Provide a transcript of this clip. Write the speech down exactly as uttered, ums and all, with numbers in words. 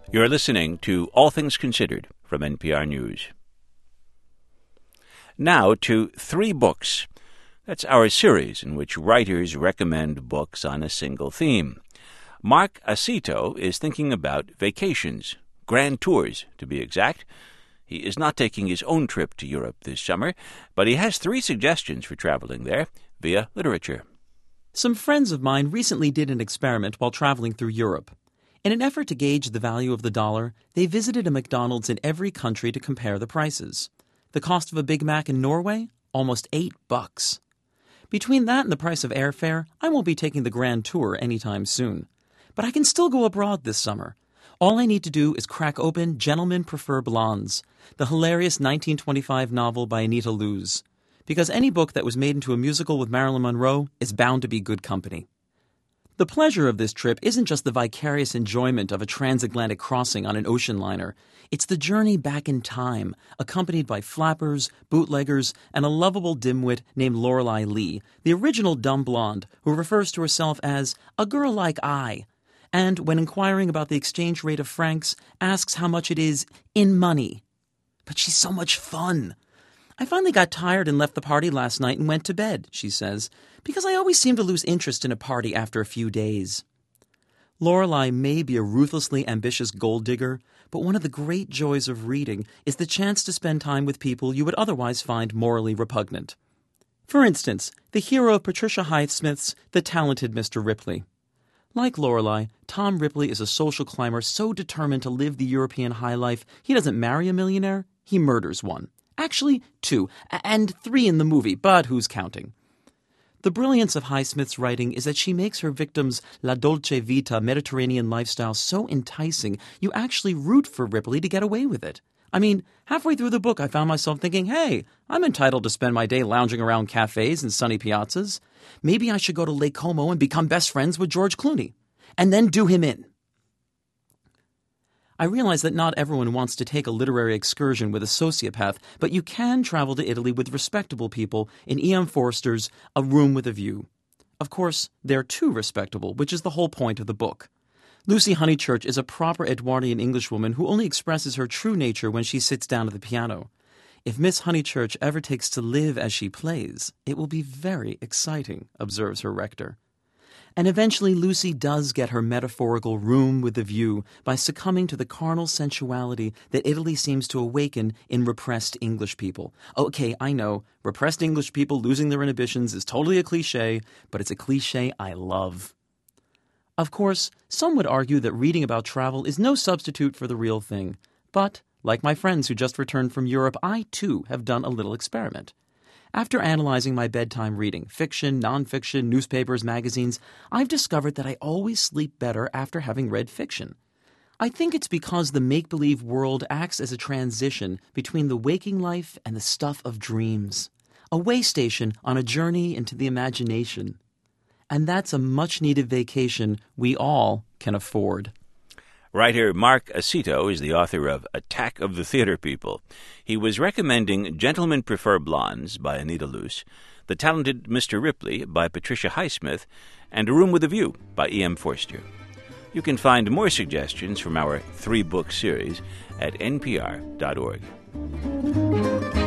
You're listening to All Things Considered from N P R News. Now to Three Books. That's our series in which writers recommend books on a single theme. Mark Acito is thinking about vacations, grand tours to be exact. He is not taking his own trip to Europe this summer, but he has three suggestions for traveling there via literature. Some friends of mine recently did an experiment while traveling through Europe. In an effort to gauge the value of the dollar, they visited a McDonald's in every country to compare the prices. The cost of a Big Mac in Norway? Almost eight bucks. Between that and the price of airfare, I won't be taking the grand tour anytime soon. But I can still go abroad this summer. All I need to do is crack open Gentlemen Prefer Blondes, the hilarious nineteen twenty-five novel by Anita Loos. Because any book that was made into a musical with Marilyn Monroe is bound to be good company. The pleasure of this trip isn't just the vicarious enjoyment of a transatlantic crossing on an ocean liner. It's the journey back in time, accompanied by flappers, bootleggers, and a lovable dimwit named Lorelei Lee, the original dumb blonde, who refers to herself as a girl like I, and when inquiring about the exchange rate of francs, asks how much it is in money. But she's so much fun. I finally got tired and left the party last night and went to bed, she says, because I always seem to lose interest in a party after a few days. Lorelei may be a ruthlessly ambitious gold digger, but one of the great joys of reading is the chance to spend time with people you would otherwise find morally repugnant. For instance, the hero of Patricia Highsmith's The Talented Mister Ripley. Like Lorelei, Tom Ripley is a social climber so determined to live the European high life, he doesn't marry a millionaire, he murders one. Actually, two, and three in the movie, but who's counting? The brilliance of Highsmith's writing is that she makes her victims' La Dolce Vita Mediterranean lifestyle so enticing, you actually root for Ripley to get away with it. I mean, halfway through the book I found myself thinking, hey, I'm entitled to spend my day lounging around cafes and sunny piazzas. Maybe I should go to Lake Como and become best friends with George Clooney, and then do him in. I realize that not everyone wants to take a literary excursion with a sociopath, but you can travel to Italy with respectable people in E M Forster's A Room with a View. Of course, they're too respectable, which is the whole point of the book. Lucy Honeychurch is a proper Edwardian Englishwoman who only expresses her true nature when she sits down at the piano. If Miss Honeychurch ever takes to live as she plays, it will be very exciting, observes her rector. And eventually Lucy does get her metaphorical room with a view by succumbing to the carnal sensuality that Italy seems to awaken in repressed English people. Okay, I know, repressed English people losing their inhibitions is totally a cliché, but it's a cliché I love. Of course, some would argue that reading about travel is no substitute for the real thing. But, like my friends who just returned from Europe, I too have done a little experiment. After analyzing my bedtime reading, fiction, nonfiction, newspapers, magazines, I've discovered that I always sleep better after having read fiction. I think it's because the make-believe world acts as a transition between the waking life and the stuff of dreams, a way station on a journey into the imagination. And that's a much-needed vacation we all can afford. Writer Mark Acito is the author of Attack of the Theater People. He was recommending Gentlemen Prefer Blondes by Anita Loos, The Talented Mister Ripley by Patricia Highsmith, and A Room with a View by E M Forster. You can find more suggestions from our three-book series at n p r dot org.